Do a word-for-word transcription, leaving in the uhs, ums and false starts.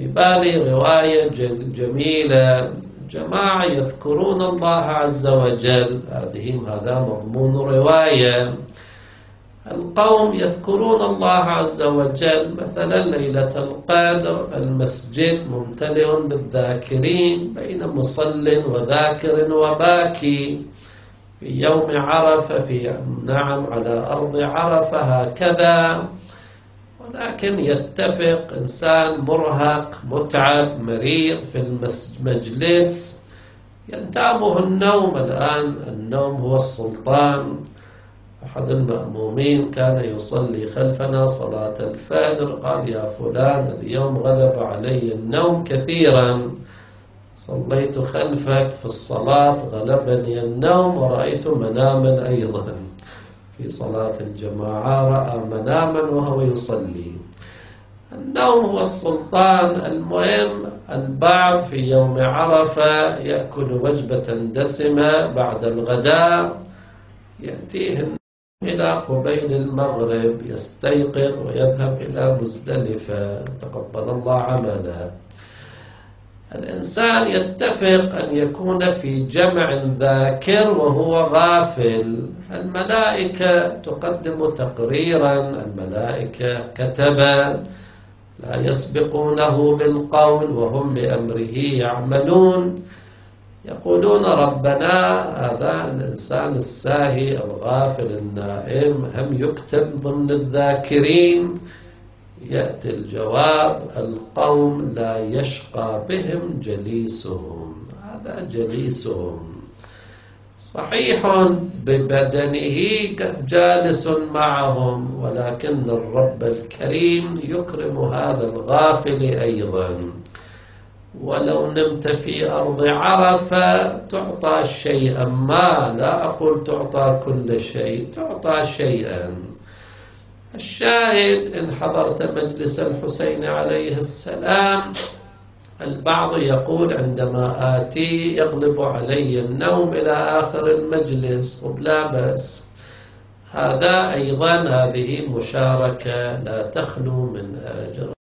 في بالي رواية جميلة، جماعة يذكرون الله عز وجل، هذه هذا مضمون رواية. القوم يذكرون الله عز وجل، مثلا ليلة القدر المسجد ممتلئ بالذاكرين بين مصل وذاكر وباكي. في يوم عرفة في نعم على أرض عرفة هكذا. ولكن يتفق إنسان مرهق متعب مريض في المجلس ينتابه النوم. الآن النوم هو السلطان. أحد المأمومين كان يصلي خلفنا صلاة الفجر، قال: يا فلان اليوم غلب علي النوم كثيرا، صليت خلفك في الصلاة غلبني النوم ورأيت مناما أيضا. في صلاة الجماعة رأى مناما وهو يصلي. النوم هو السلطان. المهم البعض في يوم عرفة يأكل وجبة دسمة بعد الغداء، يأتيه إلى قبيل المغرب يستيقظ ويذهب إلى مزدلفة، تقبل الله عمله. الإنسان يتفق أن يكون في جمع ذاكر وهو غافل. الملائكة تقدم تقريرا، الملائكة كتبا لا يسبقونه بالقول وهم بأمره يعملون، يقولون: ربنا هذا الإنسان الساهي الغافل النائم هم يكتب ضمن الذاكرين؟ يأتي الجواب: القوم لا يشقى بهم جليسهم. هذا جليسهم صحيح ببدنه جالس معهم، ولكن الرب الكريم يكرم هذا الغافل أيضا. ولو نمت في أرض عرفة تعطى شيئا ما، لا أقول تعطى كل شيء، تعطى شيئا. الشاهد إن حضرت مجلس الحسين عليه السلام، البعض يقول عندما آتي يغلب علي النوم إلى آخر المجلس، وبلا بأس. هذا أيضا هذه مشاركة لا تخلو من أجر.